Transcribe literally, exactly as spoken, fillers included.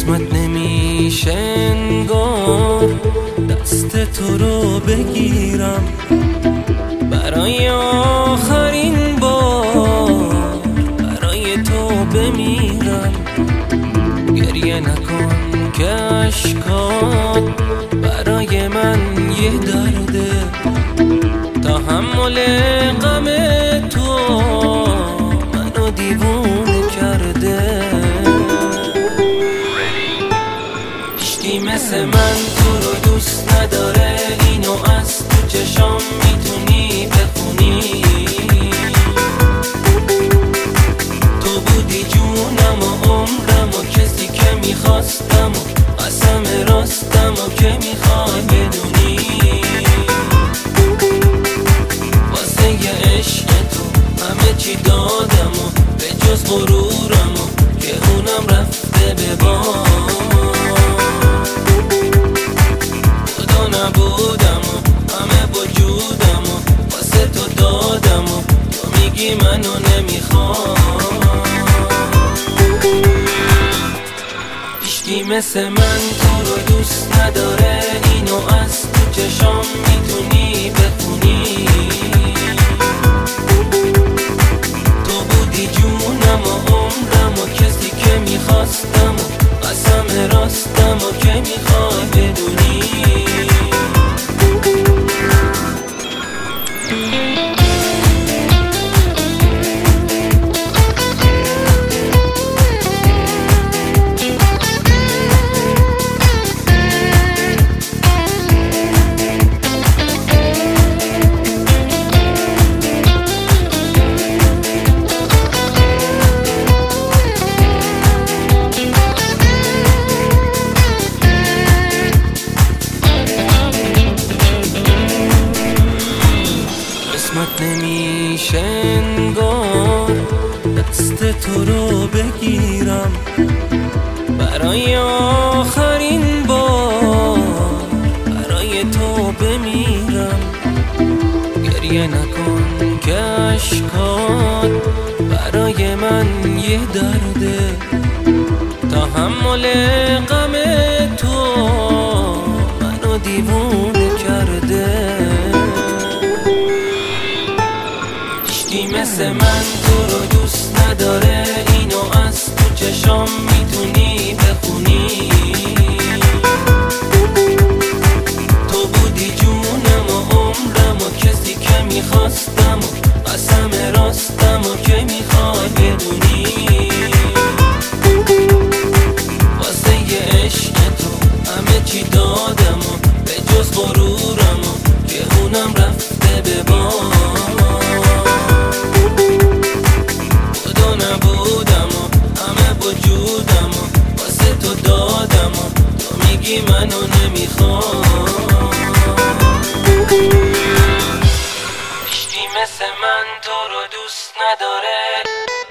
قسمت نمیشه انگار دست تو رو بگیرم برای آخرین بار، برای تو بمیرم. گریه نکن که اشکات برای من یه درده، تحمل غم تو منو دیوونه کرده. هیچکی مثل من تو رو دوست نداره، اینو از تو چشام میتونی بخونی. تو بودی جونم و عمرم و کسی که میخواستم و قسم راستم و که میخوای بدونی. واسه یه عشق تو همه چی دادم و به جز غرورم و که اونم رفته به باد. نبودم و همه وجودم و واسه تو دادم و تو میگی منو نمیخوام. هیچکی مثل من تو رو دوست نداره، اینو از تو چشام میتونی بخونی. تو بودی جونم و عمرم و کسی که میخواستم و قسم راستم و که میخوای بدونی. قسمت نمیشه انگار دست تو رو بگیرم برای آخرین بار، برای تو بمیرم. گریه نکن که اشکات برای من یه درده، تحمل غم تو منو دیوونه کرده. هیچکی مثل من تو رو دوست نداره، اینو از تو چشام میتونی بخونی. تو بودی جونم و عمرم و کسی که میخواستم و قسم راستم و که میخوای بدونی. واسه یه عشق تو همه چی دادم و به جز غرورم و که اونم رفته به باد. نبودم و همه وجودم و واسه تو دادم و تو میگی منو نمیخوام. هیچکی مثل من تو رو دوست نداره.